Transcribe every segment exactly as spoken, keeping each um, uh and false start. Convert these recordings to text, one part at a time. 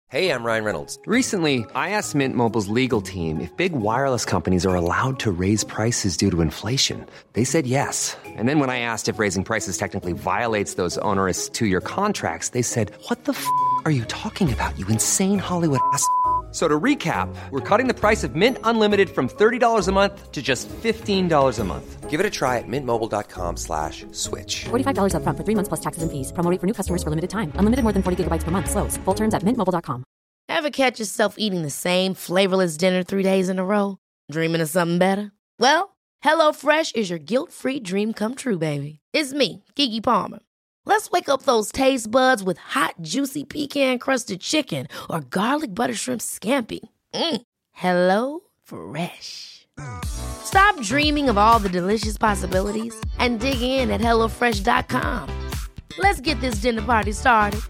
Hey, I'm Ryan Reynolds. Recently, I asked Mint Mobile's legal team if big wireless companies are allowed to raise prices due to inflation. They said yes. And then when I asked if raising prices technically violates those onerous two-year contracts, they said, what the f*** are you talking about, you insane Hollywood ass f- So to recap, we're cutting the price of Mint Unlimited from thirty dollars a month to just fifteen dollars a month. Give it a try at mintmobile.com slash switch. forty-five dollars up front for three months plus taxes and fees. Promo rate for new customers for limited time. Unlimited more than forty gigabytes per month. Slows full terms at mint mobile dot com. Ever catch yourself eating the same flavorless dinner three days in a row? Dreaming of something better? Well, HelloFresh is your guilt-free dream come true, baby. It's me, Keke Palmer. Let's wake up those taste buds with hot, juicy pecan-crusted chicken or garlic butter shrimp scampi. Mm. Hello Fresh. Stop dreaming of all the delicious possibilities and dig in at hello fresh dot com. Let's get this dinner party started.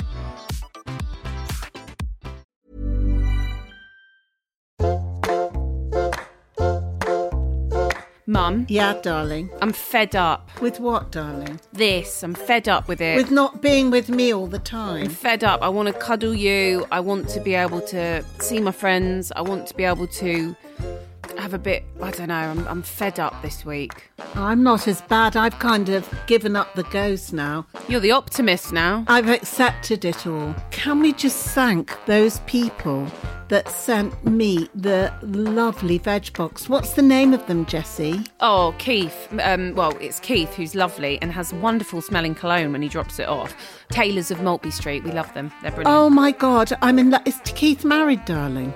Mum. Yeah, darling. I'm fed up. With what, darling? This. I'm fed up with it. With not being with me all the time. I'm fed up. I want to cuddle you. I want to be able to see my friends. I want to be able to have a bit, I don't know, I'm, I'm fed up this week. I'm not as bad. I've kind of given up the ghost now. You're the optimist now. I've accepted it all. Can we just thank those people that sent me the lovely veg box? What's the name of them, Jessie? Oh, Keith. Um, well, it's Keith, who's lovely and has wonderful smelling cologne when he drops it off. Taylors of Maltby Street. We love them. They're brilliant. Oh, my God. I'm in love. Is Keith married, darling?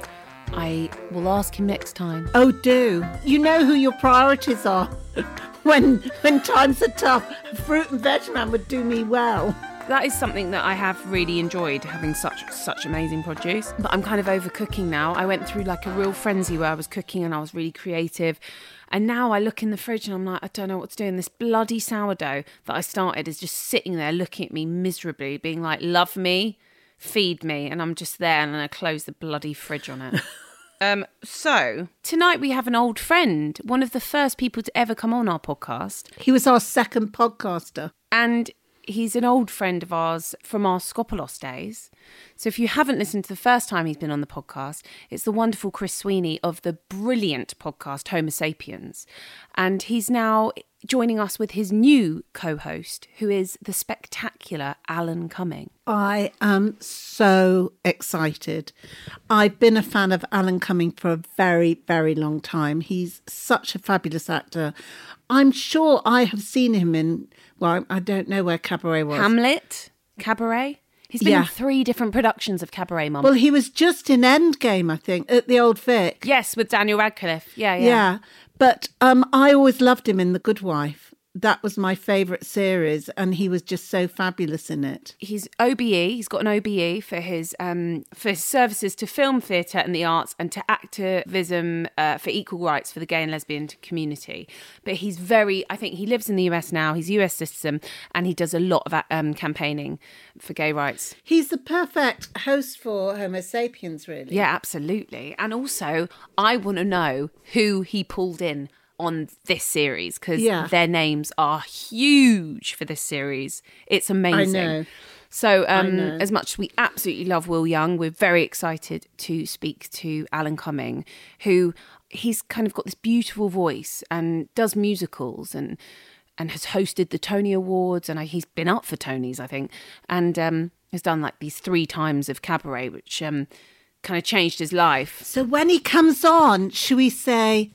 I will ask him next time. Oh, do. You know who your priorities are. when when times are tough, fruit and veg man would do me well. That is something that I have really enjoyed, having such such amazing produce. But I'm kind of over cooking now. I went through like a real frenzy where I was cooking and I was really creative. And now I look in the fridge and I'm like, I don't know what to do. And this bloody sourdough that I started is just sitting there looking at me miserably, being like, love me, feed me. And I'm just there and then I close the bloody fridge on it. um, so tonight we have an old friend, one of the first people to ever come on our podcast. He was our second podcaster. And he's an old friend of ours from our Skopolos days. So if you haven't listened to the first time he's been on the podcast, it's the wonderful Chris Sweeney of the brilliant podcast Homo Sapiens. And he's now joining us with his new co-host, who is the spectacular Alan Cumming. I am so excited. I've been a fan of Alan Cumming for a very, very long time. He's such a fabulous actor. I'm sure I have seen him in, well, I don't know where Cabaret was. Hamlet? Cabaret? He's been Yeah. in three different productions of Cabaret, Mum. Well, he was just in Endgame, I think, at the Old Vic. Yes, with Daniel Radcliffe. Yeah, yeah. Yeah. But um, I always loved him in The Good Wife. That was my favourite series, and he was just so fabulous in it. He's O B E. He's got an O B E for his um for his services to film, theatre, and the arts, and to activism uh, for equal rights for the gay and lesbian community. But he's very, I think he lives in the U S now. He's a U S citizen, and he does a lot of um campaigning for gay rights. He's the perfect host for Homo Sapiens, really. Yeah, absolutely. And also, I want to know who he pulled in on this series, because Yeah. their names are huge for this series. It's amazing. I know. So I um, know. as much as we absolutely love Will Young, we're very excited to speak to Alan Cumming, who he's kind of got this beautiful voice and does musicals and and has hosted the Tony Awards, and he's been up for Tonys, I think, and um, has done like these three times of Cabaret, which um, kind of changed his life. So when he comes on, should we say,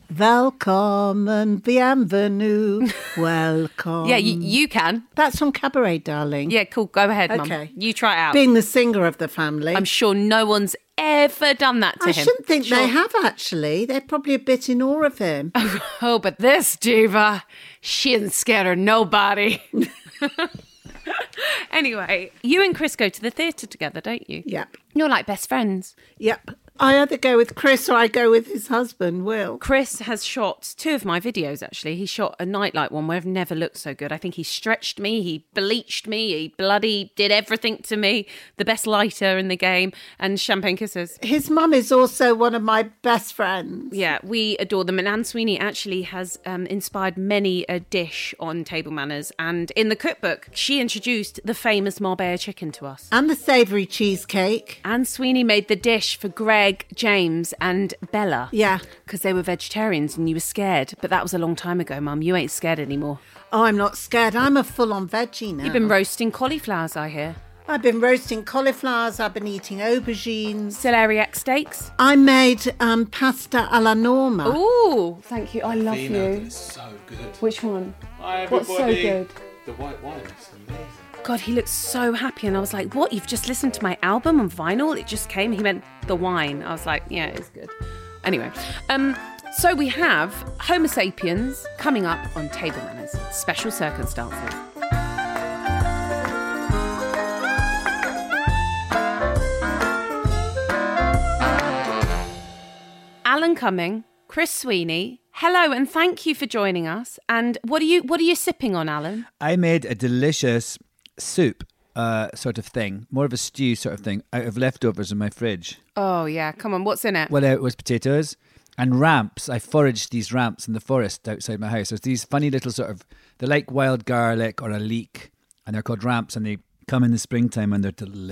Welcome, bienvenue, welcome? Yeah, you, you can. That's from Cabaret, darling. Yeah, cool. Go ahead, Mum. Okay. You try it out. Being the singer of the family. I'm sure no one's ever done that to I him. shouldn't think Sure. they have, actually. They're probably a bit in awe of him. Oh, but this diva, she isn't scared of nobody. Anyway, you and Chris go to the theatre together, don't you? Yep. You're like best friends. Yep. I either go with Chris or I go with his husband, Will. Chris has shot two of my videos, actually. He shot a nightlight one where I've never looked so good. I think he stretched me, he bleached me, he bloody did everything to me. The best lighter in the game, and champagne kisses. His mum is also one of my best friends. Yeah, we adore them. And Anne Sweeney actually has um, inspired many a dish on Table Manners. And in the cookbook, she introduced the famous Marbella chicken to us. And the savoury cheesecake. Anne Sweeney made the dish for Greg, James and Bella. Yeah. Because they were vegetarians and you were scared. But that was a long time ago, Mum. You ain't scared anymore. Oh, I'm not scared. I'm a full-on veggie now. You've been roasting cauliflowers, I hear. I've been roasting cauliflowers. I've been eating aubergines. Celeriac steaks. I made um, pasta alla Norma. Ooh, thank you. I love Fina, you. it's so good. Which one? Hi, What's so everybody. good? The white wine is amazing. God, he looks so happy. And I was like, what? You've just listened to my album on vinyl? It just came. He meant the wine. I was like, yeah, it's good. Anyway, um, so we have Homo sapiens coming up on Table Manners. Special circumstances. Alan Cumming, Chris Sweeney, hello and thank you for joining us. And what are you what are you sipping on, Alan? I made a delicious soup uh, sort of thing, more of a stew sort of thing, out of leftovers in my fridge. Oh yeah, come on, what's in it? Well, it was potatoes and ramps. I foraged these ramps in the forest outside my house. There's these funny little sort of, they're like wild garlic or a leek, and they're called ramps, and they come in the springtime and they're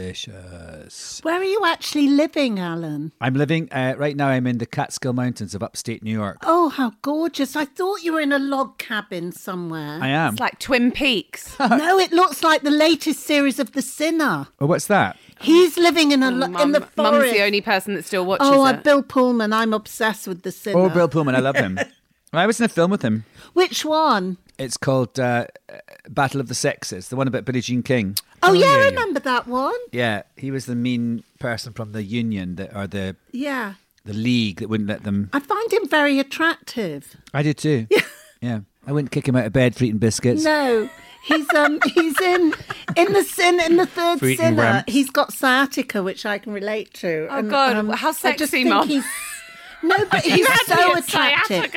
delicious. Where are you actually living, Alan? I'm living, uh, right now I'm in the Catskill Mountains of upstate New York. Oh, how gorgeous. I thought you were in a log cabin somewhere. I am. It's like Twin Peaks. No, it looks like the latest series of The Sinner. Oh, what's that? He's living in a lo- in the Mum- forest. Mum's the only person that still watches Oh, it. uh, Bill Pullman. I'm obsessed with The Sinner. Oh, Bill Pullman, I love him. I was in a film with him. Which one? It's called uh, Battle of the Sexes, the one about Billie Jean King. Oh, yeah, I remember that one. Yeah, he was the mean person from the union that, or the Yeah. the league that wouldn't let them. I find him very attractive. I do too. Yeah, yeah. I wouldn't kick him out of bed for eating biscuits. No, he's um he's in in the sin in the third For eating Sinner. ramps. He's got sciatica, which I can relate to. Oh, God, how I just sexy, think Mum. he's- No, but he's so attractive.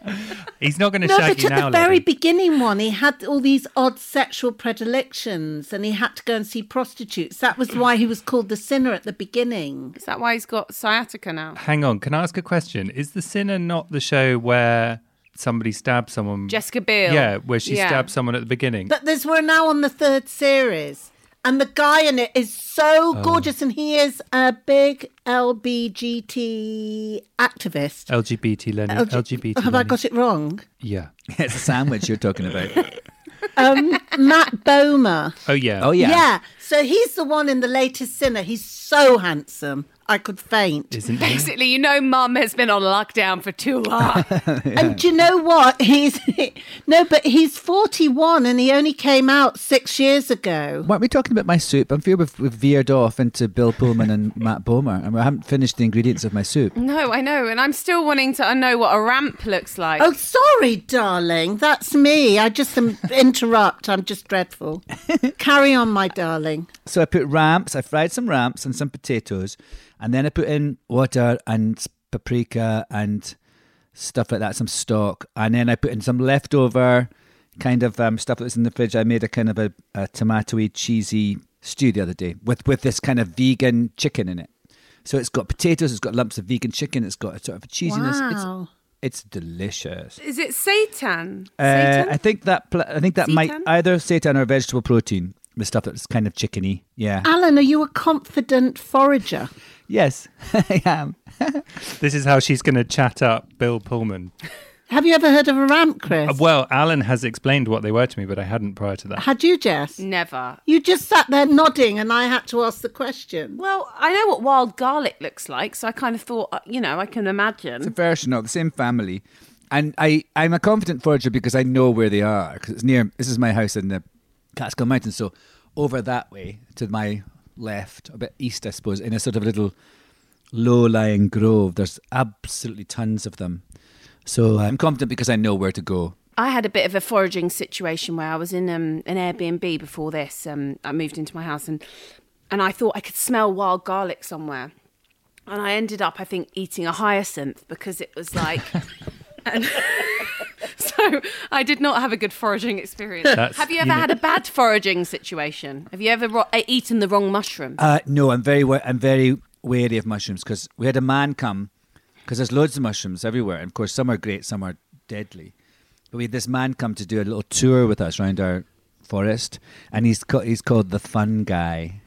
He's not going to No, shag but you at now, the very lady. beginning one, he had all these odd sexual predilections and he had to go and see prostitutes. That was why he was called the Sinner at the beginning. Is that why he's got sciatica now? Hang on, can I ask a question? Is The Sinner not the show where somebody stabs someone? Jessica Biel. Yeah, where she Yeah. stabs someone at the beginning. But there's we're now on the third series. And the guy in it is so gorgeous, and he is a big L B G T activist. L G B T Lenny. L G- L G B T Have I Lenny. got it wrong? Yeah. It's a sandwich you're talking about. Um, Matt Bomer. Oh, yeah. Oh, yeah. Yeah. So he's the one in the latest Sinner. He's so handsome. I could faint. Isn't he? Basically, you know Mum has been on lockdown for too long. And do you know what? He's no, but he's forty-one and he only came out six years ago. Weren't we talking about my soup? I feel we've, we've veered off into Bill Pullman and Matt Bomer, and we haven't finished the ingredients of my soup. No, I know. And I'm still wanting to know what a ramp looks like. Oh, sorry, darling. That's me. I just um, interrupt. I'm just dreadful. Carry on, my darling. So I put ramps, I fried some ramps and some potatoes, and then I put in water and paprika and stuff like that, some stock. And then I put in some leftover kind of um, stuff that was in the fridge. I made a kind of a, a tomatoey, cheesy stew the other day with, with this kind of vegan chicken in it. So it's got potatoes, it's got lumps of vegan chicken, it's got a sort of a cheesiness. Wow. It's, it's delicious. Is it seitan? Uh, Seitan? I think that pl- I think that might Seitan? either seitan or vegetable protein. The stuff that's kind of chickeny. Yeah. Alan, are you a confident forager? Yes, I am. This is how she's going to chat up Bill Pullman. Have you ever heard of a ramp, Chris? Uh, well, Alan has explained what they were to me, but I hadn't prior to that. Had you, Jess? Never. You just sat there nodding and I had to ask the question. Well, I know what wild garlic looks like, so I kind of thought, uh, you know, I can imagine. It's a version of the same family. And I, I'm a confident forager because I know where they are. Because it's near, this is my house in the Catskill Mountains. So over that way to my left, a bit east, I suppose, in a sort of little low-lying grove, there's absolutely tons of them. So I'm confident because I know where to go. I had a bit of a foraging situation where I was in um, an Airbnb before this. Um, I moved into my house and and I thought I could smell wild garlic somewhere. and I ended up, I think, eating a hyacinth because it was like... and so I did not have a good foraging experience. That's- have you ever you know- had a bad foraging situation? Have you ever ro- eaten the wrong mushroom? Uh, no, I'm very, wa- I'm very wary of mushrooms because we had a man come because there's loads of mushrooms everywhere, and of course some are great, some are deadly. But we had this man come to do a little tour with us around our forest, and he's ca- he's called the fun guy.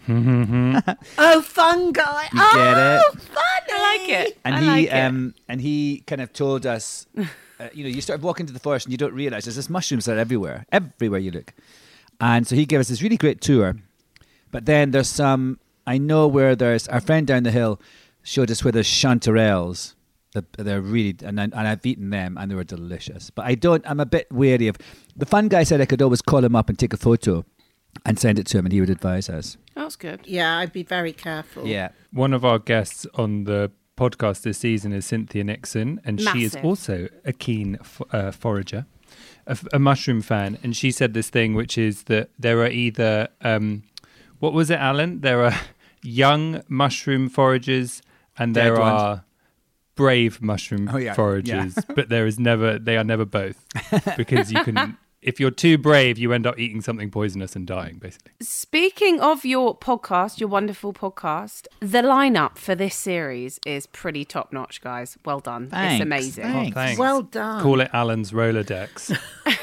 Oh, fun guy. You oh, get it? funny. I like it. And I he like it. um and he kind of told us, uh, you know, you start walking into the forest and you don't realise there's this mushrooms that are everywhere, everywhere you look. And so he gave us this really great tour. But then there's some, I know where there's, our friend down the hill showed us where there's chanterelles. The- They're really, and, I, and I've eaten them and they were delicious. But I don't, I'm a bit wary of, the fun guy said I could always call him up and take a photo and send it to him and he would advise us. That's good. Yeah, I'd be very careful. Yeah. One of our guests on the podcast this season is Cynthia Nixon, and she is Massive. also a keen f- uh, forager, a, f- a mushroom fan. And she said this thing, which is that there are either, um, what was it, Alan? There are young mushroom foragers and Dead there ones. are brave mushroom Oh, yeah. foragers, but there is never, they are never both, because you can, if you're too brave, you end up eating something poisonous and dying, basically. Speaking of your podcast, your wonderful podcast, the lineup for this series is pretty top notch, guys. Well done. Thanks, It's amazing. thanks. Thanks. Well done. Call it Alan's Rolodex.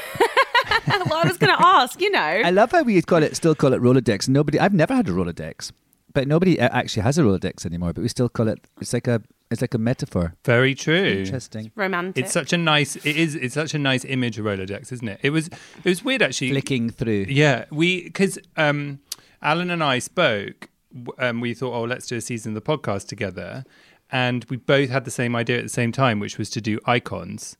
Well, I was going to ask, you know. I love how we call it, still call it Rolodex. Nobody, I've never had a Rolodex, but nobody uh, actually has a Rolodex anymore. But we still call it. It's like a, it's like a metaphor. Very true. Interesting. Romantic. It's such a nice. It is. It's such a nice image of Rolodex, isn't it? It was. It was weird actually. Flicking through. Yeah, we because um, Alan and I spoke. w- Um, we thought, oh, let's do a season of the podcast together, and we both had the same idea at the same time, which was to do icons,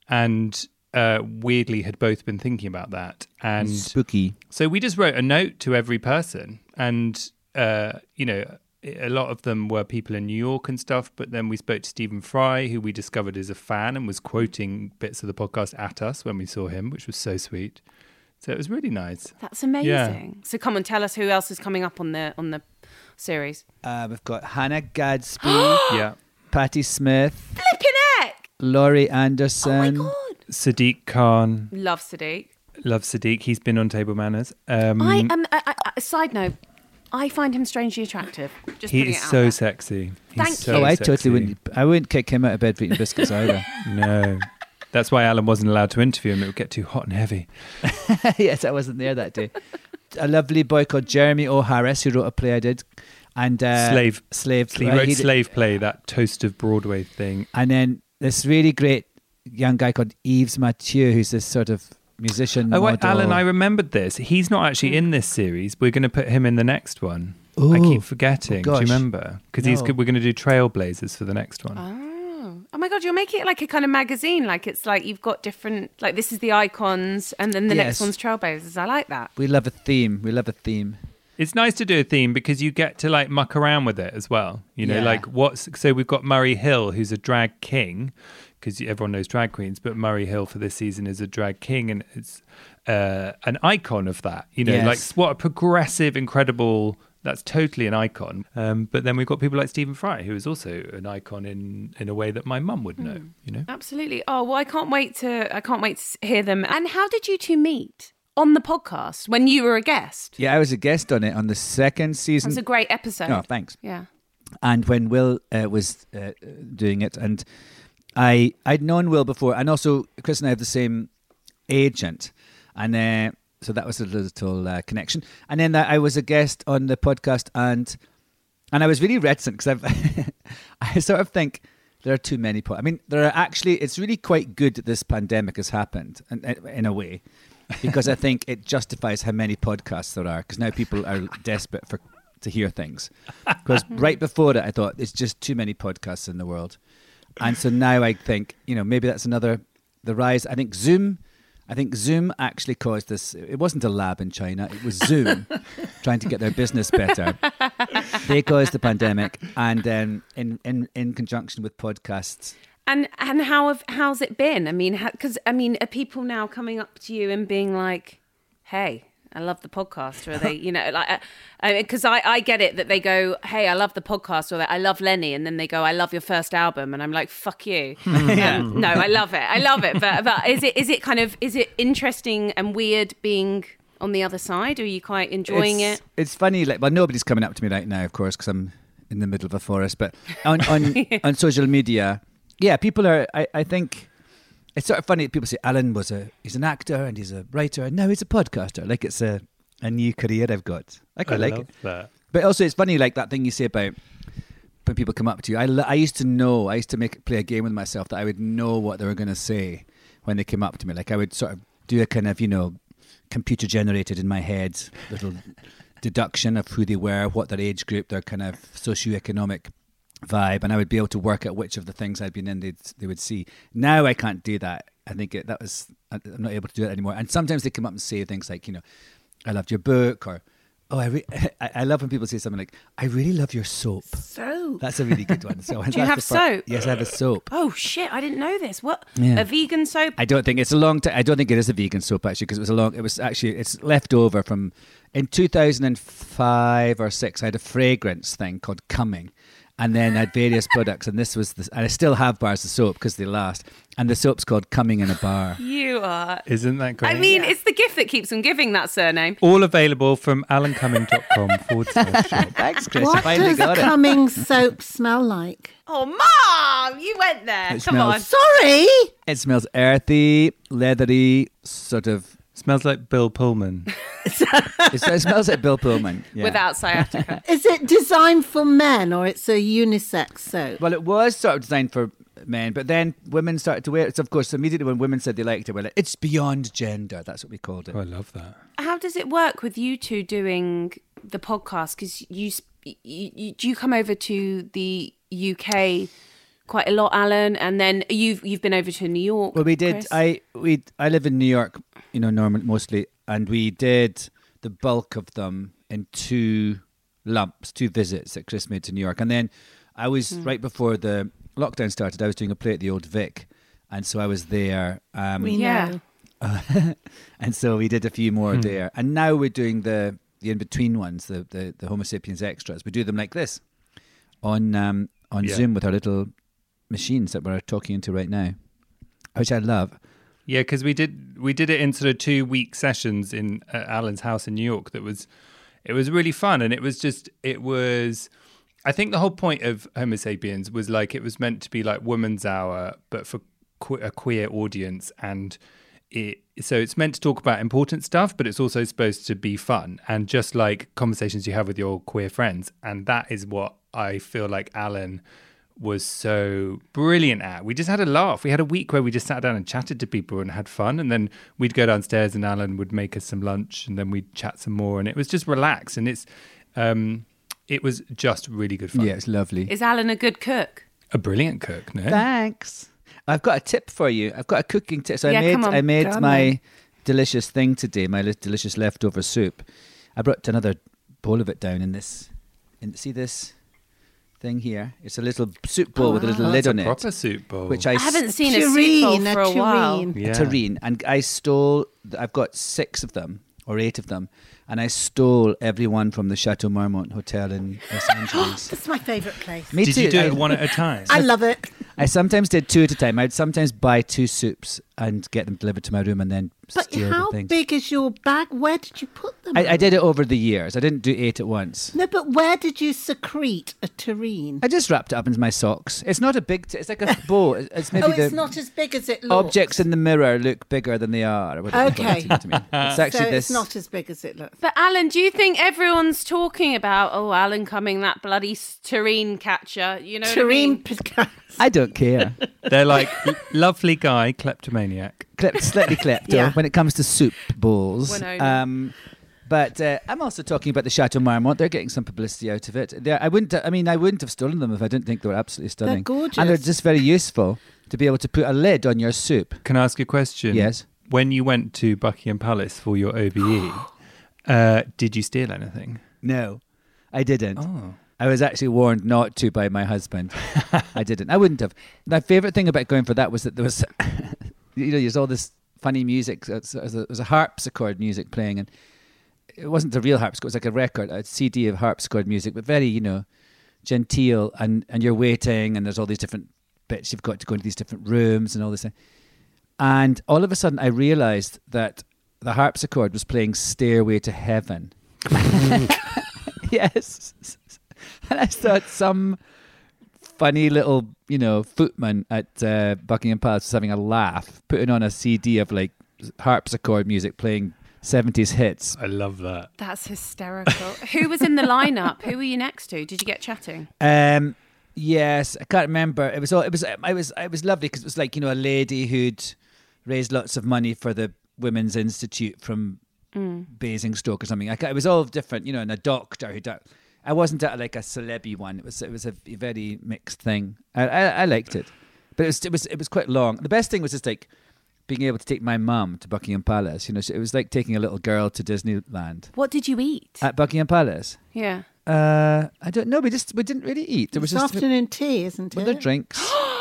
and uh, weirdly had both been thinking about that, and Spooky. so we just wrote a note to every person, and uh, you know, a lot of them were people in New York and stuff. But then we spoke to Stephen Fry, who we discovered is a fan and was quoting bits of the podcast at us when we saw him, which was so sweet. So it was really nice. That's amazing. Yeah. So come and tell us who else is coming up on the on the series. Uh, we've got Hannah Gadsby, Yeah, Patti Smith, Flipping heck! Laurie Oh my Anderson. god. Sadiq Khan. Love Sadiq. Love Sadiq. He's been on Table Manners. Um, I am. I, I, I- side note, I find him strangely attractive. Just he putting is it out so there. sexy. He's Thank so oh, I sexy. totally wouldn't. I wouldn't kick him out of bed for eating biscuits either. No, that's why Alan wasn't allowed to interview him. It would get too hot and heavy. Yes, I wasn't there that day. A lovely boy called Jeremy O'Harris who wrote a play I did, and uh, Slave. Slave. He right, wrote did- Slave Play, that Toast of Broadway thing. And then this really great young guy called Yves Mathieu, who's this sort of musician. Oh, wait, model. Alan, I remembered this. He's not actually in this series. We're going to put him in the next one. I Ooh. keep forgetting. Oh, Do you gosh. remember? Because he's No. good. We're going to do Trailblazers for the next one. Oh. Oh my god, you're making it like a kind of magazine. Like it's like you've got different. Like this is the icons, and then the Yes. next one's Trailblazers. I like that. We love a theme. We love a theme. It's nice to do a theme because you get to like muck around with it as well. You know, Yeah. like what's so we've got Murray Hill, who's a drag king, because everyone knows drag queens, but Murray Hill for this season is a drag king, and it's uh, an icon of that. You know, Yes. like what a progressive, incredible. That's totally an icon. Um, but then we've got people like Stephen Fry, who is also an icon in in a way that my mum would know. You know, Absolutely. Oh well, I can't wait to. I can't wait to hear them. And how did you two meet on the podcast when you were a guest? Yeah, I was a guest on it on the second It season. was a great episode. Oh, thanks. Yeah. And when Will uh, was uh, doing it, and I I'd known Will before, and also Chris and I have the same agent, and uh, so that was a little uh, connection. And then I was a guest on the podcast, and and I was really reticent because I've I sort of think there are too many. Po- I mean, there are actually. It's really quite good that this pandemic has happened, in, in a way, because I think it justifies how many podcasts there are. Because now people are desperate for to hear things. Because right before it, I thought it's just too many podcasts in the world, and so now I think you know maybe that's another the rise. I think Zoom. I think Zoom actually caused this. It wasn't a lab in China. It was Zoom trying to get their business better. They caused the pandemic, and then in, in, in conjunction with podcasts. And and how have how's it been? I mean, because I mean, are people now coming up to you and being like, "Hey, I love the podcast, or are they, you know, like, because I, I, I get it that they go, hey, I love the podcast, or I love Lenny, and then they go, I love your first album, and I'm like, fuck you. um, no, I love it, I love it. But but is it is it kind of is it interesting and weird being on the other side? Or are you quite enjoying it's, it? It's funny, like, well, nobody's coming up to me right now, of course, because I'm in the middle of a forest. But on on, on social media, yeah, people are. I, I think. It's sort of funny that people say Alan was a he's an actor and he's a writer and now he's a podcaster. Like it's a, a new career I've got. I quite I like love it. that. But also it's funny, like that thing you say about when people come up to you. I, I used to know, I used to make play a game with myself that I would know what they were going to say when they came up to me. Like I would sort of do a kind of, you know, computer generated in my head little deduction of who they were, what their age group, their kind of socioeconomic vibe, and I would be able to work out which of the things I'd been in they'd, they would see. Now I can't do that. I think it, that was I'm not able to do it anymore. And sometimes they come up and say things like, you know, I loved your book, or oh, I re- I, I love when people say something like, I really love your soap. Soap. That's a really good one. So Do you have soap? Yes, I have a soap. Oh shit! I didn't know this. What Yeah. a vegan soap? I don't think it's a long time. I don't think it is a vegan soap actually, because it was a long. It was actually it's left over from in two thousand five or six. I had a fragrance thing called Coming. And then I had various products, and this was the, and I still have bars of soap because they last. And the soap's called Coming in a Bar. You are. Isn't that great? I mean, it's the gift that keeps on giving, that surname. All available from alancumming.com forward slash shop. Thanks, Chris. What Finally does got it. Cumming soap smell like? Oh, Mom, you went there. It Come smells- on. Sorry. It smells earthy, leathery, sort of. Smells like Bill Pullman. It, it smells like Bill Pullman. Yeah. Without sciatica. Is it designed for men or it's a unisex soap? Well, it was sort of designed for men, but then women started to wear it. So, of course, immediately when women said they liked it, we're like, it's beyond gender. That's what we called it. Oh, I love that. How does it work with you two doing the podcast? Because you, you, you, do you come over to the U K quite a lot, Alan? And then you've you've been over to New York. Well, we did. Chris? I we I live in New York, you know, normally mostly, and we did the bulk of them in two lumps, two visits that Chris made to New York, and then I was Mm. right before the lockdown started. I was doing a play at the Old Vic, and so I was there. Um, We Yeah. know. and so we did a few more there, and now we're doing the the in between ones, the, the the Homo sapiens extras. We do them like this on um, on Yeah. Zoom with our little machines that we're talking into right now, which I love. Yeah, because we did we did it in sort of two week sessions in at Alan's house in New York. That was it was really fun, and it was just it was. I think the whole point of Homo sapiens was like it was meant to be like Woman's Hour, but for que- a queer audience, and it so it's meant to talk about important stuff, but it's also supposed to be fun and just like conversations you have with your queer friends, and that is what I feel like Alan was so brilliant at. We just had a laugh. We had a week where we just sat down and chatted to people and had fun, and then we'd go downstairs and Alan would make us some lunch, and then we'd chat some more, and it was just relaxed, and it's um it was just really good fun. Yeah, it's lovely. Is Alan a good cook? A brilliant cook, no? Thanks. I've got a tip for you. I've got a cooking tip. So Yeah, I made come on. I made Come my on. delicious thing today, my li- delicious leftover soup. I brought another bowl of it down in this. In, see this thing here? It's a little soup bowl with a little Oh, lid that's on a it. proper soup bowl. Which I, I haven't s- seen a soup bowl Tureen, for a while. tureen. yeah. a terrine, and I stole. I've got six of them or eight of them, and I stole every one from the Chateau Marmont Hotel in Los Angeles. That's my favourite place. Me Did too. you do I- it one at a time? I love it. I sometimes did two at a time. I'd sometimes buy two soups and get them delivered to my room and then But steal how the things. big is your bag? Where did you put them? I, I did it over the years. I didn't do eight at once. No, but where did you secrete a tureen? I just wrapped it up into my socks. It's not a big. T- it's like a bowl. It's it's maybe Oh, it's the not as big as it looks. objects in the mirror look bigger than they are. or whatever you Okay. put it to me. It's actually so this. it's not as big as it looks. But Alan, do you think everyone's talking about, oh, Alan Cumming, that bloody s- tureen catcher? You know what I Tureen mean? Picasso. I don't care. They're like lovely guy, kleptomaniac. Clip, slightly klepto Yeah. when it comes to soup bowls. Winona. Um, but uh, I'm also talking about the Chateau Marmont. They're getting some publicity out of it. They're, I wouldn't. I mean, I wouldn't have stolen them if I didn't think they were absolutely stunning. gorgeous. and they're just very useful to be able to put a lid on your soup. Can I ask you a question? Yes. When you went to Buckingham Palace for your O B E, uh, did you steal anything? No, I didn't. Oh. I was actually warned not to by my husband. I didn't. I wouldn't have. My favourite thing about going for that was that there was, you know, there's all this funny music. There's a, there's a harpsichord music playing, and it wasn't a real harpsichord. It was like a record, a C D of harpsichord music, but very, you know, genteel. And, and you're waiting, and there's all these different bits. You've got to go into these different rooms and all this thing. And all of a sudden, I realised that the harpsichord was playing Stairway to Heaven. Yes. And I thought some funny little, you know, footman at uh, Buckingham Palace was having a laugh, putting on a C D of like harpsichord music playing seventies hits. I love that. That's hysterical. Who was in the lineup? Who were you next to? Did you get chatting? Um, yes, I can't remember. It was all. It was. I was. It was lovely because it was like, you know, a lady who'd raised lots of money for the Women's Institute from mm. Basingstoke or something. I, it was all different, you know, and a doctor who. Do, I wasn't at like a celeb one. It was. It was a very mixed thing. I, I, I liked it, but it was. It was. It was quite long. The best thing was just like being able to take my mum to Buckingham Palace. You know, it was like taking a little girl to Disneyland. What did you eat at Buckingham Palace? Yeah. Uh, I don't know. We just we didn't really eat. There was it's just afternoon tea, isn't it? Well, the drinks.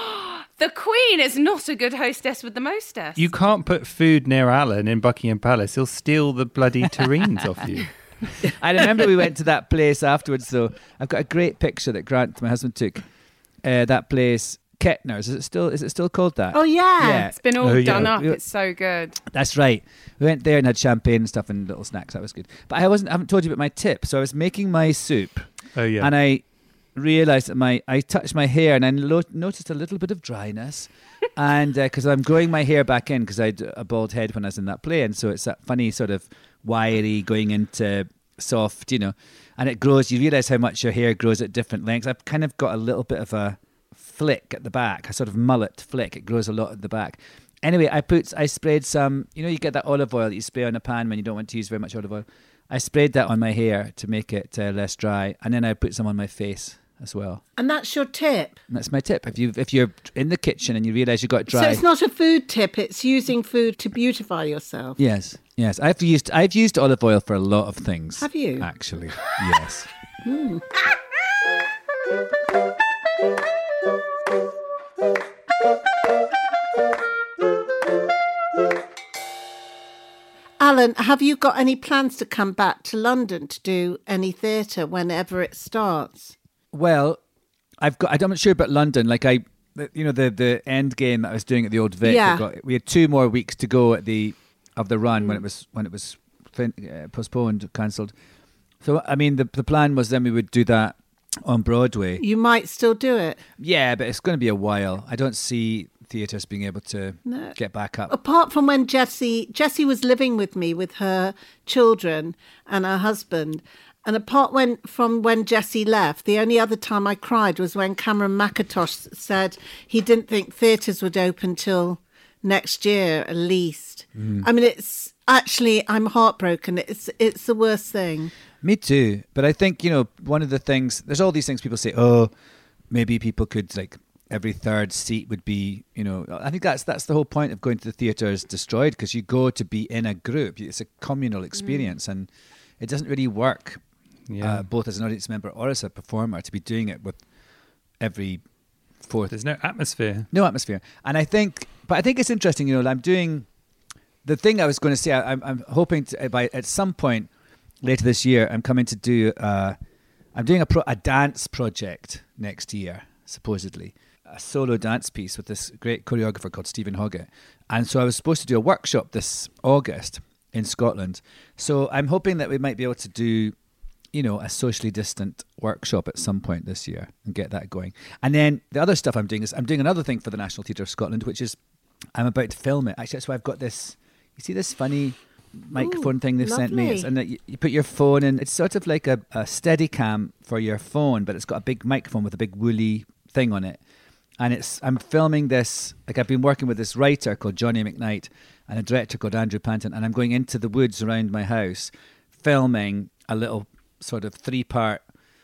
The Queen is not a good hostess with the mostess. You can't put food near Alan in Buckingham Palace. He'll steal the bloody terrines off you. I remember we went to that place afterwards, though. I've got a great picture that Grant, my husband, took. Uh, that place, Kettner's. Is it still? Is it still called that? Oh yeah, yeah. It's been all oh, done yeah. up. It's so good. That's right. We went there and had champagne and stuff and little snacks. That was good. But I wasn't. I haven't told you about my tip. So I was making my soup. Oh yeah. And I realised that my I touched my hair and I lo- noticed a little bit of dryness, and because uh, I'm growing my hair back in because I had a bald head when I was in that play, and so it's that funny sort of wiry going into soft, you know, and it grows. You realise how much your hair grows at different lengths. I've kind of got a little bit of a flick at the back, a sort of mullet flick. It grows a lot at the back. Anyway, I put I sprayed some. You know, you get that olive oil that you spray on a pan when you don't want to use very much olive oil. I sprayed that on my hair to make it uh, less dry, and then I put some on my face as well. And that's your tip? And that's my tip. If you if you're in the kitchen and you realise you got dry, so it's not a food tip. It's using food to beautify yourself. Yes, yes. I've used I've used olive oil for a lot of things. Have you? Actually, yes. mm. Alan, have you got any plans to come back to London to do any theatre whenever it starts? Well, I've got. I'm not sure about London. Like I, you know, the the end game that I was doing at the Old Vic. Yeah. Got, we had two more weeks to go at the of the run mm. when it was when it was fin- uh, postponed, cancelled. So I mean, the the plan was then we would do that on Broadway. You might still do it. Yeah, but it's going to be a while. I don't see theatres being able to no. get back up. Apart from when Jessie Jessie was living with me with her children and her husband, and apart when from when Jessie left, the only other time I cried was when Cameron McIntosh said he didn't think theatres would open till next year at least. Mm. I mean, it's actually, I'm heartbroken. It's it's the worst thing. Me too. But I think, you know, one of the things, there's all these things people say, oh, maybe people could like every third seat would be, you know, I think that's that's the whole point of going to the theatre is destroyed, because you go to be in a group. It's a communal experience mm. and it doesn't really work, yeah. uh, both as an audience member or as a performer, to be doing it with every fourth. There's no atmosphere. No atmosphere. And I think, but I think it's interesting, you know, I'm doing, the thing I was going to say, I, I'm, I'm hoping to, by at some point later this year, I'm coming to do, uh, I'm doing a, pro, a dance project next year, supposedly. A solo dance piece with this great choreographer called Stephen Hoggett. And so I was supposed to do a workshop this August in Scotland. So I'm hoping that we might be able to do, you know, a socially distant workshop at some point this year and get that going. And then the other stuff I'm doing is I'm doing another thing for the National Theatre of Scotland, which is I'm about to film it. Actually, that's why I've got this, you see this funny microphone Ooh, thing they've lovely. sent me. It's, and you, you put your phone in. It's sort of like a, a Steadicam for your phone, but it's got a big microphone with a big woolly thing on it. And it's I'm filming this, like I've been working with this writer called Johnny McKnight and a director called Andrew Panton, and I'm going into the woods around my house filming a little sort of three-part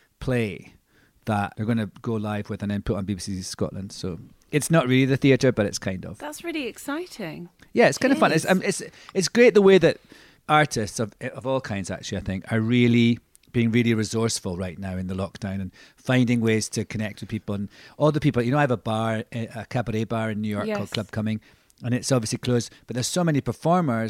play that they're going to go live with and then put on B B C Scotland. So it's not really the theatre, but it's kind of. That's really exciting. Yeah, it's kind it of fun. It's, um, it's it's great the way that artists of of all kinds, actually, I think, are really being really resourceful right now in the lockdown and finding ways to connect with people. And all the people, you know, I have a bar, a cabaret bar in New York yes. called Club Coming, and it's obviously closed, but there's so many performers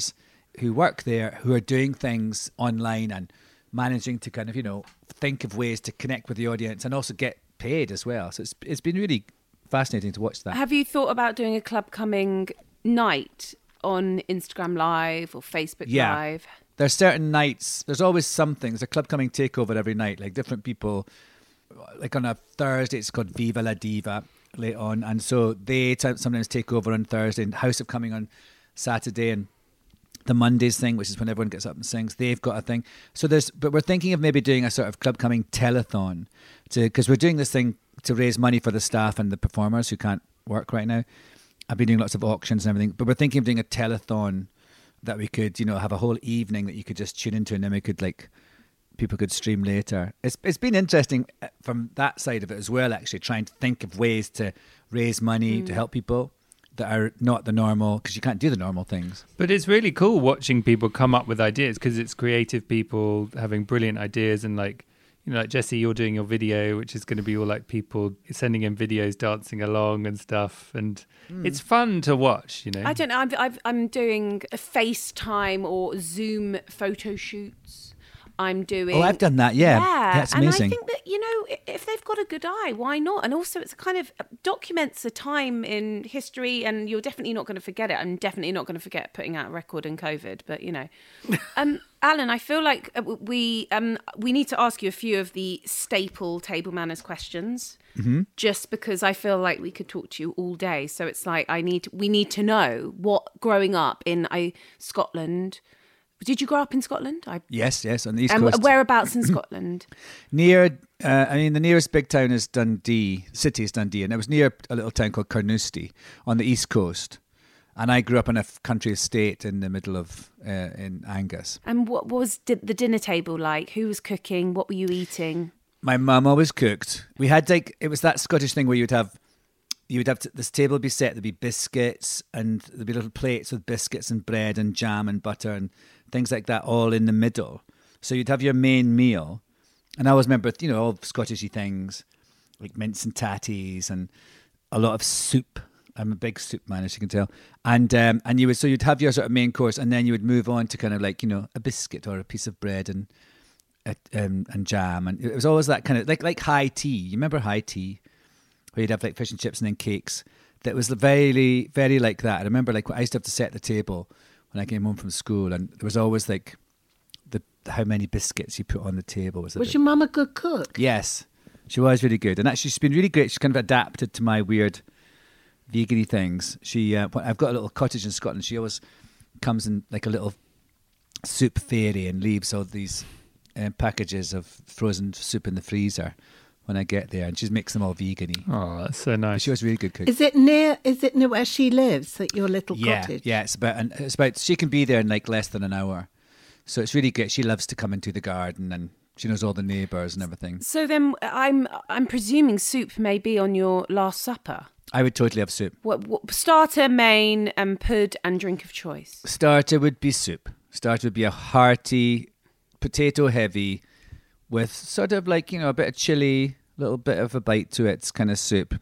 who work there who are doing things online and managing to kind of, you know, think of ways to connect with the audience and also get paid as well. So it's it's been really fascinating to watch that. Have you thought about doing a club coming night on Instagram Live or Facebook Yeah. Live? There's certain nights, there's always something. There's a club coming takeover every night, like different people. Like on a Thursday, it's called Viva la Diva late on. And so they t- sometimes take over on Thursday, and House of Coming on Saturday, and the Mondays thing, which is when everyone gets up and sings, they've got a thing. So there's, but we're thinking of maybe doing a sort of club coming telethon, to because we're doing this thing to raise money for the staff and the performers who can't work right now. I've been doing lots of auctions and everything, but we're thinking of doing a telethon that we could, you know, have a whole evening that you could just tune into, and then we could like, people could stream later. It's it's been interesting from that side of it as well, actually, trying to think of ways to raise money mm. to help people that are not the normal, because you can't do the normal things. But it's really cool watching people come up with ideas, because it's creative people having brilliant ideas, and like, you know, like Jessie, you're doing your video, which is going to be all like people sending in videos, dancing along and stuff, and mm. it's fun to watch. You know, I don't know. I'm I've, I'm doing a FaceTime or Zoom photo shoots. I'm doing. Oh, I've done that. Yeah, yeah. That's amazing. And I think that, you know, if they've got a good eye, why not? And also, it's kind of documents a time in history, and you're definitely not going to forget it. I'm definitely not going to forget putting out a record in COVID, but you know, um, Alan, I feel like we um we need to ask you a few of the staple table manners questions. Mm-hmm. Just because I feel like we could talk to you all day. So it's like I need we need to know what growing up in I Scotland. Did you grow up in Scotland? I... Yes, yes, on the East and Coast. Whereabouts in Scotland? Near, uh, I mean, the nearest big town is Dundee, city is Dundee, and it was near a little town called Carnoustie on the East Coast. And I grew up in a country estate in the middle of, uh, in Angus. And what was di- the dinner table like? Who was cooking? What were you eating? My mum always cooked. We had like, it was that Scottish thing where you'd have, you would have to, this table would be set, there'd be biscuits, and there'd be little plates with biscuits and bread and jam and butter and things like that all in the middle. So you'd have your main meal. And I always remember, you know, all Scottishy things like mince and tatties and a lot of soup. I'm a big soup man, as you can tell. And um, and you would so you'd have your sort of main course, and then you would move on to kind of like, you know, a biscuit or a piece of bread and uh, um, and jam. And it was always that kind of like like high tea. You remember high tea? Where you'd have like fish and chips and then cakes. That was very, very like that. I remember like I used to have to set the table when I came home from school, and there was always like the how many biscuits you put on the table. Was, was bit... your mum a good cook? Yes, she was really good, and actually she's been really great. She's kind of adapted to my weird vegan-y things. She, uh, I've got a little cottage in Scotland. She always comes in like a little soup fairy and leaves all these uh, packages of frozen soup in the freezer when I get there, and she makes them all vegan-y. Oh, that's so nice. She was really good cook. Is it near? Is it near where she lives? At your little yeah, cottage? Yeah, it's about. And it's about. She can be there in like less than an hour, so it's really good. She loves to come into the garden, and she knows all the neighbours and everything. So then, I'm I'm presuming soup may be on your last supper. I would totally have soup. What, what starter, main, and pud, and drink of choice? Starter would be soup. Starter would be a hearty, potato heavy, with sort of like, you know, a bit of chilli, a little bit of a bite to it, kind of soup.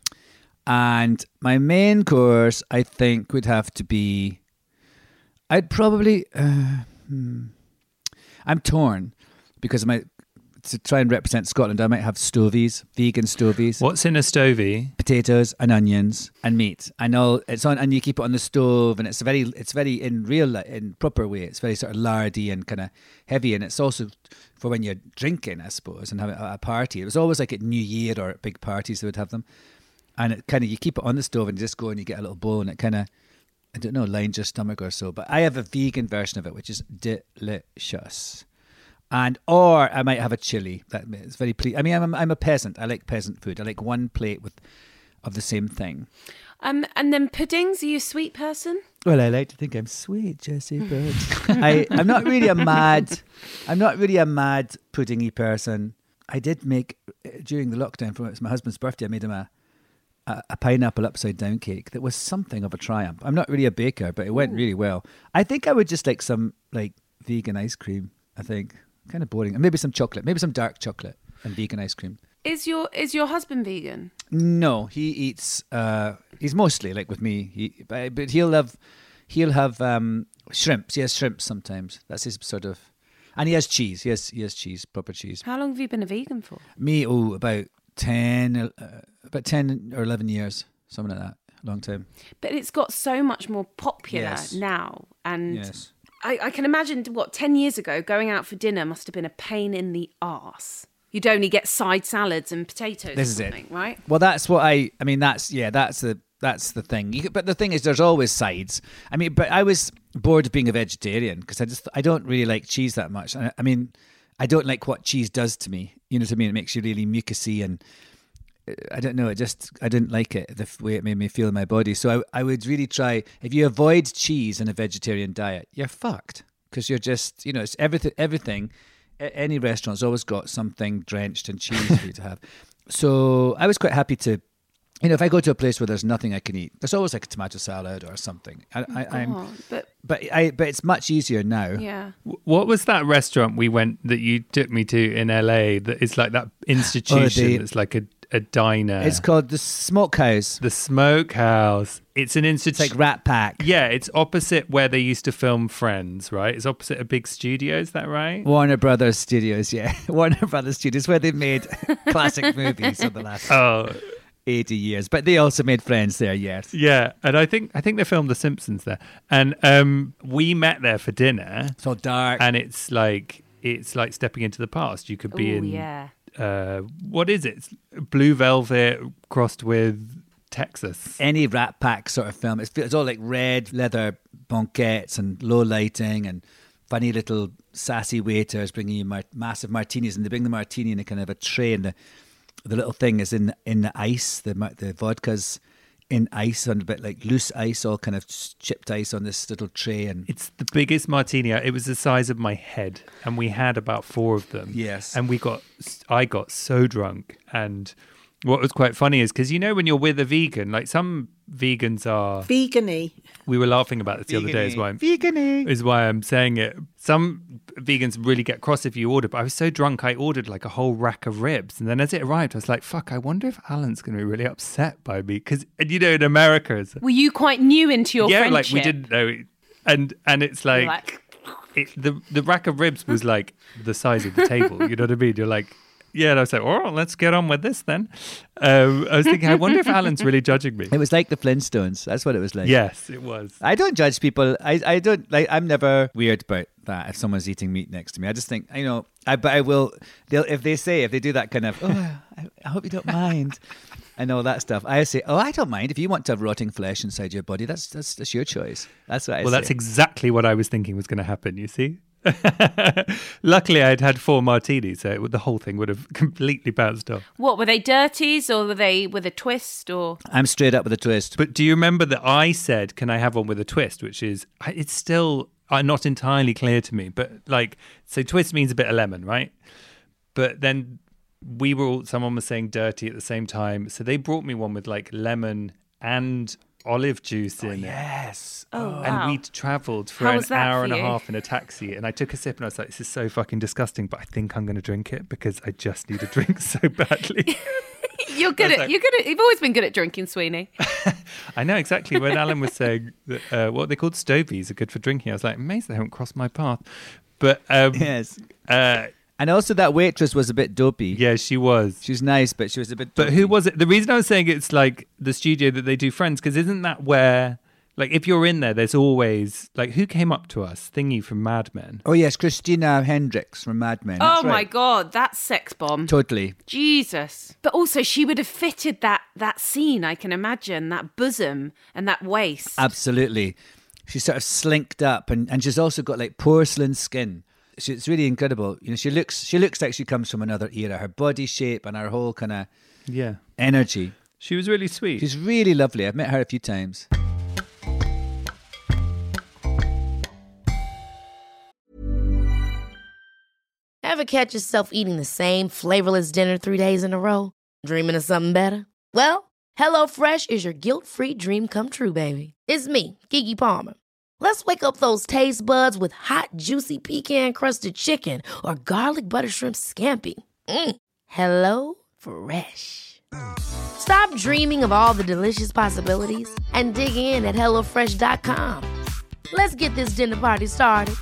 And my main course, I think, would have to be, I'd probably, uh, hmm, I'm torn because I might, to try and represent Scotland, I might have stovies, vegan stovies. What's in a stovie? Potatoes and onions and meat. I know it's on, and you keep it on the stove, and it's very, it's very in real, in proper way. It's very sort of lardy and kind of heavy, and it's also for when you're drinking, I suppose, and having a party. It was always like at New Year or at big parties they would have them, and it kind of you keep it on the stove and you just go and you get a little bowl, and it kind of, I don't know, lines your stomach or so. But I have a vegan version of it, which is delicious. And or I might have a chili. That is very ple- I mean, I'm I'm a peasant. I like peasant food. I like one plate with of the same thing. Um, and then puddings. Are you a sweet person? Well, I like to think I'm sweet, Jessie, but I I'm not really a mad. I'm not really a mad puddingy person. I did make during the lockdown for it was my husband's birthday. I made him a, a a pineapple upside down cake that was something of a triumph. I'm not really a baker, but it went Ooh. really well. I think I would just like some like vegan ice cream. I think. Kind of boring. And maybe some chocolate. Maybe some dark chocolate and vegan ice cream. Is your is your husband vegan? No, he eats, uh, he's mostly like with me. He, but, but he'll have, he'll have um, shrimps. He has shrimps sometimes. That's his sort of, and he has cheese. He has he has cheese, proper cheese. How long have you been a vegan for? Me, oh, about ten, uh, about ten or eleven years, something like that. Long time. But it's got so much more popular Yes. now, and Yes. I, I can imagine what ten years ago going out for dinner must have been a pain in the arse. You'd only get side salads and potatoes. This or is it. something, right? Well, that's what I. I mean, that's yeah. That's the that's the thing. You, but the thing is, there's always sides. I mean, but I was bored of being a vegetarian because I just I don't really like cheese that much. I, I mean, I don't like what cheese does to me. You know what I mean? It makes you really mucusy and. I don't know. It just I didn't like it the way it made me feel in my body. So I I would really try. If you avoid cheese in a vegetarian diet, you're fucked because you're just you know it's everything everything. Any restaurant's always got something drenched in cheese for you to have. So I was quite happy to, you know, if I go to a place where there's nothing I can eat, there's always like a tomato salad or something. I, I, I'm, Oh, but but I but it's much easier now. yeah. What was that restaurant we went that you took me to in L A that is like that institution Oh, the- that's like a, a diner? It's called the Smokehouse. the Smokehouse. It's an It's institution. like Rat Pack. Yeah, it's opposite where they used to film Friends, right? It's opposite a big studio, is that right? Warner Brothers Studios, yeah. Warner Brothers Studios, where they've made classic movies for the last Oh, eighty years. But they also made Friends there, yes. yeah. And I think I think they filmed The Simpsons there. And um, we met there for dinner, It's all dark. and it's like it's like stepping into the past. You could be Oh, in yeah. uh, what is it? It's Blue Velvet crossed with Texas. Any Rat Pack sort of film. It's, it's all like red leather banquettes and low lighting and funny little sassy waiters bringing you mar- massive martinis, and they bring the martini in a kind of a tray, and the the little thing is in in the ice. The ma- the vodka's in ice, on a bit like loose ice, all kind of chipped ice on this little tray, and It's the biggest martini. It was the size of my head, and we had about four of them. Yes. And we got, I got so drunk. And what was quite funny is because you know when you're with a vegan, like some vegans are. Vegan-y. We were laughing about this the other day. Is why I'm, vegan-y. is why I'm saying it. Some vegans really get cross if you order, but I was so drunk I ordered like a whole rack of ribs, and then as it arrived, I was like, "Fuck! I wonder if Alan's going to be really upset by me." Because you know, in America, it's, Were you quite new into your yeah, friendship? like we didn't know, it. and and it's You're like, like, it, the the rack of ribs was like the size of the table. You know what I mean? You're like. Yeah, and I was like, "Oh, let's get on with this then." Um, I was thinking, I wonder if Alan's really judging me. It was like the Flintstones. That's what it was like. Yes, it was. I don't judge people. I, I don't like. I'm never weird about that. If someone's eating meat next to me, I just think you know. I but I will. They'll if they say if they do that kind of. Oh, I, I hope you don't mind. And all that stuff. I say, oh, I don't mind if you want to have rotting flesh inside your body. That's that's that's your choice. That's what I Well, say. that's exactly what I was thinking was going to happen. You see. Luckily, I'd had four martinis, so it, would- the whole thing would have completely bounced off. what were they dirties or were they with a twist or? I'm straight up with a twist. But do you remember that I said, "Can I have one with a twist?" Which is, I- it's still uh, not entirely clear to me. But like, so twist means a bit of lemon, right? But then we were all, someone was saying dirty at the same time, so they brought me one with like lemon and olive juice in it. Yes. Oh, wow. And we'd travelled for How an was that hour for and a you? half in a taxi, and I took a sip and I was like, "This is so fucking disgusting," but I think I'm going to drink it because I just need a drink so badly. You're good I was at like- you're good at you've always been good at drinking, Sweeney. I know exactly when Alan was saying that, uh, what they called stovies are good for drinking. I was like, amazed they haven't crossed my path. But um, Yes. uh, And also that waitress was a bit dopey. yeah, she was. She was nice, but she was a bit. But dopey. who was it? The reason I was saying it's like the studio that they do Friends, because isn't that where, like, if you're in there, there's always, like, who came up to us? Thingy from Mad Men. Oh yes, Christina Hendricks from Mad Men. Oh That's my right. god, that sex bomb. Totally. Jesus. But also she would have fitted that that scene, I can imagine, that bosom and that waist. Absolutely. She's sort of slinked up, and, and she's also got like porcelain skin. She, it's really incredible. You know, she looks she looks like she comes from another era. Her body shape and her whole kind of Yeah. energy. She was really sweet. She's really lovely. I've met her a few times. Ever catch yourself eating the same flavorless dinner three days in a row? Dreaming of something better? Well, HelloFresh is your guilt-free dream come true, baby. It's me, Keke Palmer. Let's wake up those taste buds with hot, juicy pecan-crusted chicken or garlic butter shrimp scampi. Mm. Hello Fresh. Stop dreaming of all the delicious possibilities and dig in at HelloFresh dot com. Let's get this dinner party started.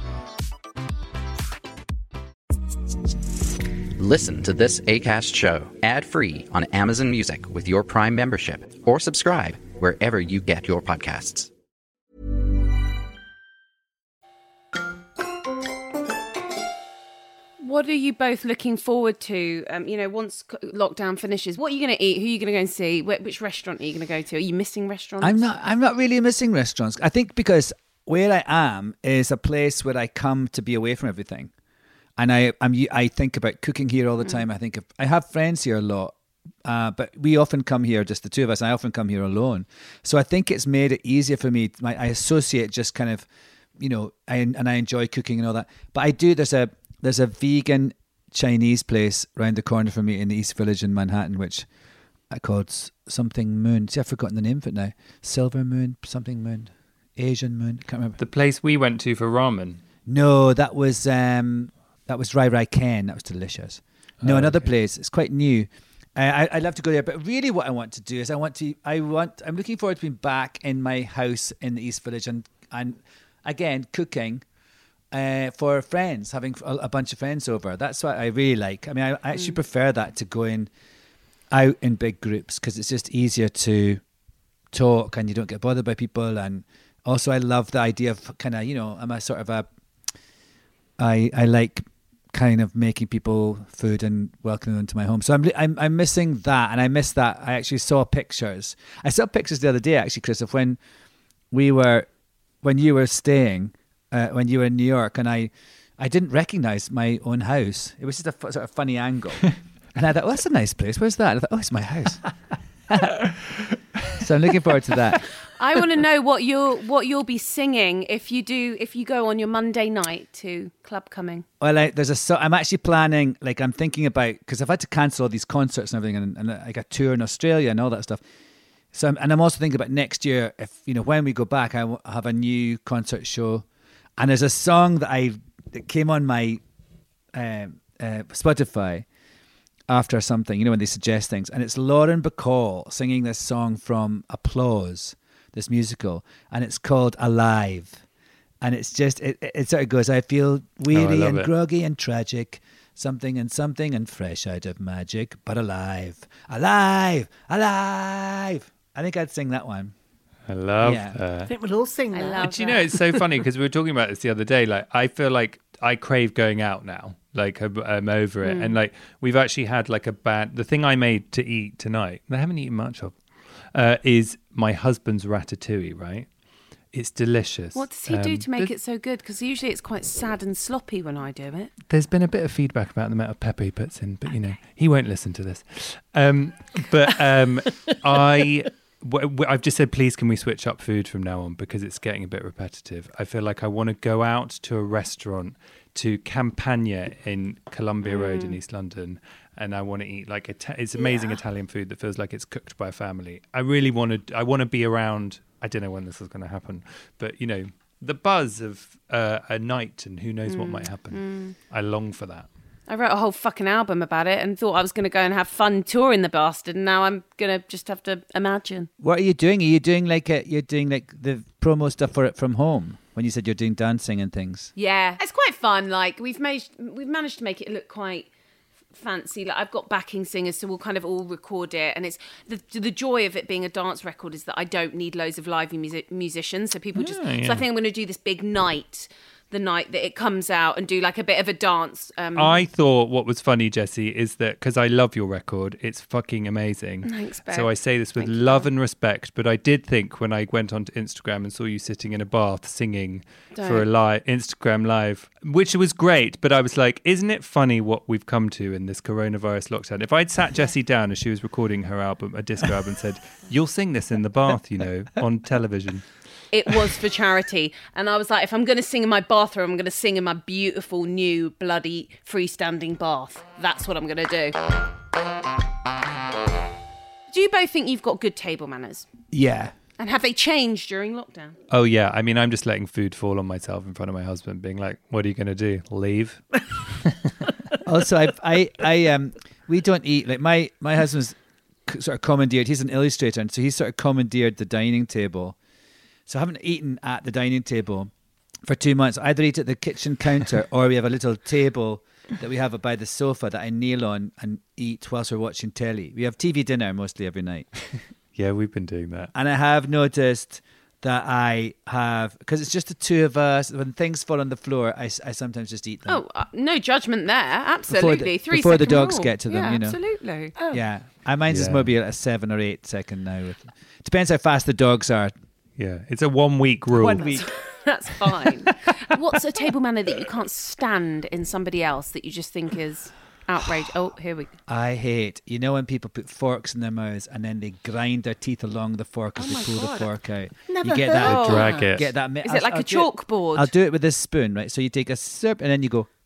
Listen to this Acast show ad-free on Amazon Music with your Prime membership, or subscribe wherever you get your podcasts. What are you both looking forward to? Um, you know, once lockdown finishes, what are you going to eat? Who are you going to go and see? Wh- which restaurant are you going to go to? Are you missing restaurants? I'm not. I'm not really missing restaurants. I think because where I am is a place where I come to be away from everything, and I I'm I think about cooking here all the time. I think of, I have friends here a lot, uh, but we often come here just the two of us. I often come here alone, so I think it's made it easier for me. My, I associate just kind of, you know, I, and I enjoy cooking and all that. But I do. There's a There's a vegan Chinese place round the corner from me in the East Village in Manhattan, which I called something Moon. See, I've forgotten the name of it now. Silver Moon, something Moon, Asian Moon. Can't remember. The place we went to for ramen. No, that was um, that was Rai Rai Ken. That was delicious. No, Oh, another okay. place. It's quite new. I, I'd love to go there, but really, what I want to do is I want to. I want. I'm looking forward to being back in my house in the East Village and and again cooking. Uh, for friends, having a, a bunch of friends over. That's what I really like. I mean, I, I actually Mm. prefer that to going out in big groups because it's just easier to talk and you don't get bothered by people. And also, I love the idea of kind of, you know, I'm a sort of a, I I like kind of making people food and welcoming them to my home. So I'm I'm I'm missing that, and I miss that. I actually saw pictures. I saw pictures the other day, actually, Chris, of when we were, when you were staying. Uh, when you were in New York, and I, I didn't recognize my own house. It was just a f- sort of funny angle, and I thought, "Oh, that's a nice place. Where's that?" And I thought, "Oh, it's my house." So I'm looking forward to that. I want to know what you'll what you'll be singing if you do if you go on your Monday night to Club Coming. Well, I, there's a. So I'm actually planning. Like I'm thinking about because I've had to cancel all these concerts and everything, and, and like a tour in Australia and all that stuff. So I'm, and I'm also thinking about next year. If you know when we go back, I will have a new concert show. And there's a song that I that came on my um, uh, Spotify after something, you know, when they suggest things. And it's Lauren Bacall singing this song from Applause, this musical. And it's called Alive. And it's just, it, it, it sort of goes, I feel weary love and it. groggy and tragic. Something and something and fresh out of magic. But alive, alive, alive. I think I'd sing that one. I love Yeah. I that. think we'll all sing I that. love Do you know, it's so funny because we were talking about this the other day. Like, I feel like I crave going out now. Like, I'm, I'm over it. And, like, we've actually had, like, a bad... The thing I made to eat tonight, I haven't eaten much of, uh, is my husband's ratatouille, right? It's delicious. What does he do Um, to make there's- it so good? Because usually it's quite sad and sloppy when I do it. There's been a bit of feedback about the amount of pepper he puts in, but, you know, he won't listen to this. Um, but um, I... w- w- I've just said, please, can we switch up food from now on because it's getting a bit repetitive. I feel like I want to go out to a restaurant, to Campagna in Columbia Road in East London, and I want to eat like Ita- it's amazing Italian food that feels like it's cooked by a family. I really want to. I want to be around. I don't know when this is going to happen, but you know, the buzz of uh, a night and who knows what might happen. I long for that. I wrote a whole fucking album about it and thought I was going to go and have fun touring the bastard, and now I'm going to just have to imagine. What are you doing? Are you doing like a, you're doing like the promo stuff for it from home? When you said you're doing dancing and things. Yeah, it's quite fun. Like we've managed, we've managed to make it look quite fancy. Like I've got backing singers, so we'll kind of all record it. And it's the the joy of it being a dance record is that I don't need loads of live music, musicians. So people just. Yeah, yeah. So I think I'm going to do this big night. The night that it comes out and do like a bit of a dance. Um, I thought what was funny, Jessie, is that because I love your record, it's fucking amazing. Thanks, babe. So I say this with Thank you. love and respect, but I did think when I went onto Instagram and saw you sitting in a bath singing for a Don't. live Instagram live, which was great, but I was like, isn't it funny what we've come to in this coronavirus lockdown? If I'd sat Jessie down as she was recording her album, a disco album, and said, "You'll sing this in the bath," you know, on television. It was for charity. And I was like, if I'm going to sing in my bathroom, I'm going to sing in my beautiful new bloody freestanding bath. That's what I'm going to do. Do you both think you've got good table manners? Yeah. And have they changed during lockdown? Oh yeah, I mean, I'm just letting food fall on myself in front of my husband, being like, "What are you going to do? Leave?" Also, I, I, I, um, we don't eat like my my husband's c- sort of commandeered. He's an illustrator, and so he sort of commandeered the dining table. So I haven't eaten at the dining table for two months. I either eat at the kitchen counter or we have a little table that we have by the sofa that I kneel on and eat whilst we're watching telly. We have T V dinner mostly every night. Yeah, we've been doing that. And I have noticed that I have, because it's just the two of us, when things fall on the floor, I, I sometimes just eat them. Oh, uh, no judgment there. Absolutely. Before the, Three before the second dogs rule. get to them, yeah, you know. Absolutely. Oh. Yeah. I mine's is Yeah. maybe a seven or eight second now. With, depends how fast the dogs are. Yeah, it's a one week rule. One week. That's fine. What's a table manner that you can't stand in somebody else that you just think is outrageous? Oh, here we go. I hate, you know, when people put forks in their mouths and then they grind their teeth along the fork as Oh they my pull God. the fork out. Never you get heard that. of Drag it. Get that. Is it like a do it- chalkboard? I'll do it with this spoon, right? So you take a sip and then you go.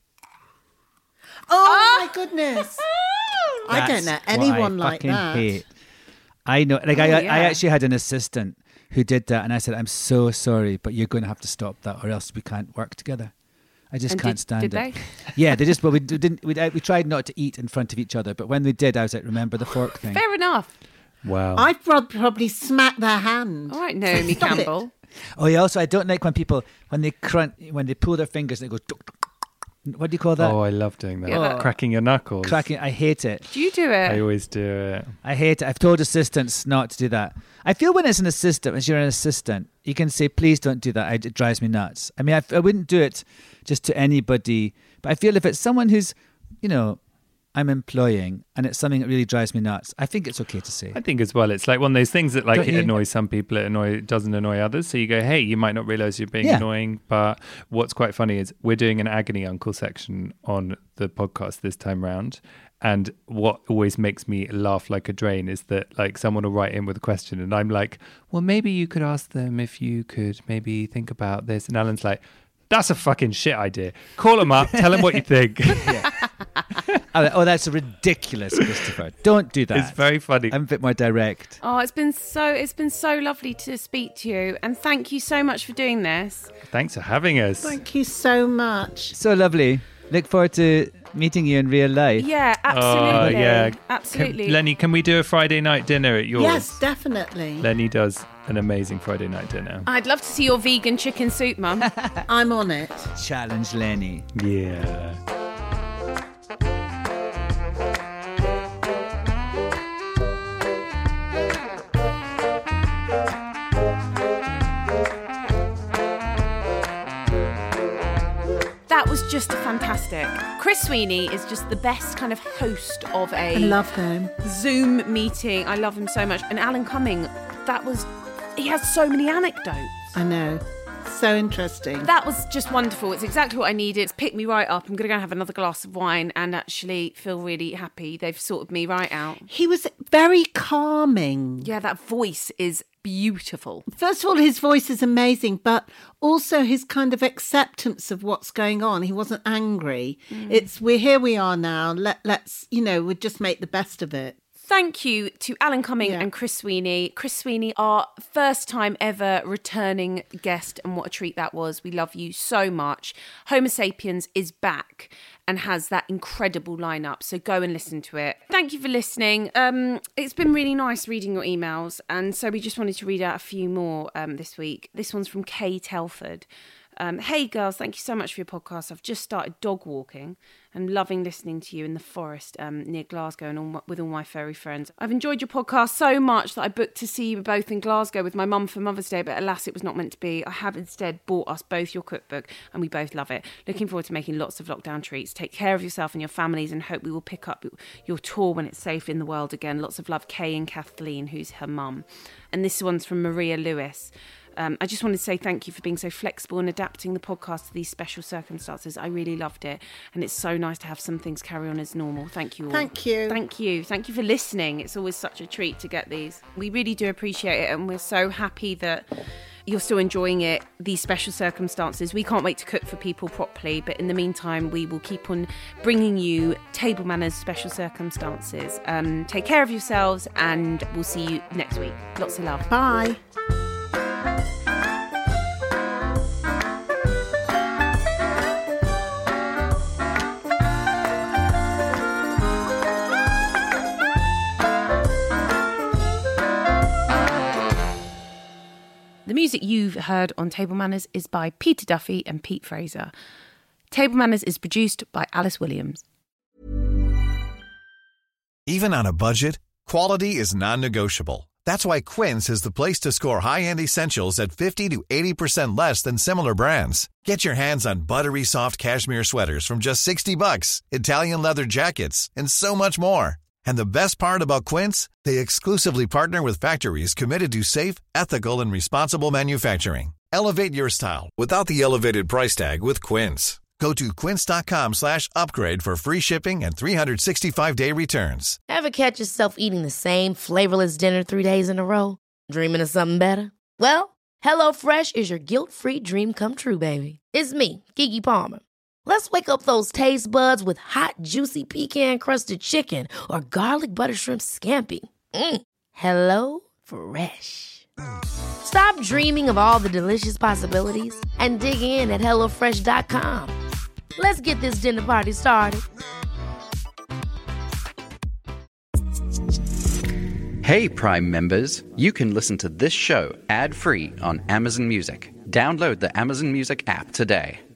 Oh, my goodness. I "That's don't know what anyone I like fucking that. Hate. I know. Like Oh, I, yeah. I actually had an assistant who did that, and I said, "I'm so sorry, but you're going to have to stop that, or else we can't work together." I just And can't did- stand did it. they? Yeah, they just. But we didn't. We, we tried not to eat in front of each other, but when we did, I was like, "Remember the fork thing?" Fair enough. Wow. I'd prob- probably smack their hand. All right, Naomi Stop it. Campbell. Oh yeah. Also, I don't like when people when they crunch when they pull their fingers and they go. Tuk, tuk, tuk. What do you call that? Oh, I love doing that. Yeah, that- Cracking your knuckles. Cracking. I hate it. Do you do I it? always do it. I hate it. I've told assistants not to do that. I feel when it's an assistant, when you're an assistant, you can say, please don't do that. I, it drives me nuts. I mean, I, I wouldn't do it just to anybody. But I feel if it's someone who's, you know, I'm employing and it's something that really drives me nuts, I think it's okay to say. I think as well, it's like one of those things that like Don't it you? annoys some people, it annoy doesn't annoy others. So you go, hey, you might not realize you're being Yeah. annoying. But what's quite funny is we're doing an agony uncle section on the podcast this time round. And what always makes me laugh like a drain is that like someone will write in with a question and I'm like, well, maybe you could ask them if you could maybe think about this. And Alan's like, that's a fucking shit idea. Call them up, tell them what you think. Oh, oh, that's ridiculous, Christopher. Don't do that. It's very funny. I'm a bit more direct. Oh, it's been so it's been so lovely to speak to you, and thank you so much for doing this. Thanks for having us. Thank you so much. So lovely. Look forward to meeting you in real life. Yeah, absolutely. Oh, yeah. Absolutely. Can, Lenny, can we do a Friday night dinner at yours? Yes, definitely. Lenny does an amazing Friday night dinner. I'd love to see your vegan chicken soup, Mum. I'm on it. Challenge Lenny. Yeah. That was just fantastic. Chris Sweeney is just the best kind of host of a I love them. Zoom meeting. I love him so much. And Alan Cumming, that was, he has so many anecdotes. I know. So interesting. That was just wonderful. It's exactly what I needed. It's picked me right up. I'm going to go and have another glass of wine and actually feel really happy. They've sorted me right out. He was very calming. Yeah, that voice is beautiful. First of all, his voice is amazing, but also his kind of acceptance of what's going on. He wasn't angry. It's, we're here we are now. Let, let's, you know, we'll just make the best of it. Thank you to Alan Cumming Yeah. and Chris Sweeney. Chris Sweeney, our first time ever returning guest, and what a treat that was. We love you so much. Homo Sapiens is back and has that incredible lineup, so go and listen to it. Thank you for listening. Um, it's been really nice reading your emails, and so we just wanted to read out a few more um, this week. This one's from Kay Telford. Um, hey girls, thank you so much for your podcast. I've just started dog walking and loving listening to you in the forest um, near Glasgow and all, with all my furry friends. I've enjoyed your podcast so much that I booked to see you both in Glasgow with my mum for Mother's Day, but alas, it was not meant to be. I have instead bought us both your cookbook and we both love it. Looking forward to making lots of lockdown treats. Take care of yourself and your families and hope we will pick up your tour when it's safe in the world again. Lots of love, Kay and Kathleen, who's her mum. And this one's from Maria Lewis. Um, I just wanted to say thank you for being so flexible and adapting the podcast to these special circumstances. I really loved it. And it's so nice to have some things carry on as normal. Thank you all. Thank you. Thank you. Thank you for listening. It's always such a treat to get these. We really do appreciate it. And we're so happy that you're still enjoying it, these special circumstances. We can't wait to cook for people properly. But in the meantime, we will keep on bringing you Table Manners special circumstances. Um, take care of yourselves and we'll see you next week. Lots of love. Bye. The music you've heard on Table Manners is by Peter Duffy and Pete Fraser. Table Manners is produced by Alice Williams. Even on a budget, quality is non-negotiable. That's why Quince is the place to score high-end essentials at fifty to eighty percent less than similar brands. Get your hands on buttery soft cashmere sweaters from just sixty bucks, Italian leather jackets, and so much more. And the best part about Quince, they exclusively partner with factories committed to safe, ethical, and responsible manufacturing. Elevate your style without the elevated price tag with Quince. Go to quince.com slash upgrade for free shipping and three sixty-five day returns. Ever catch yourself eating the same flavorless dinner three days in a row? Dreaming of something better? Well, HelloFresh is your guilt-free dream come true, baby. It's me, Keke Palmer. Let's wake up those taste buds with hot, juicy pecan-crusted chicken or garlic butter shrimp scampi. Mm. Hello Fresh. Stop dreaming of all the delicious possibilities and dig in at hello fresh dot com. Let's get this dinner party started. Hey, Prime members, you can listen to this show ad-free on Amazon Music. Download the Amazon Music app today.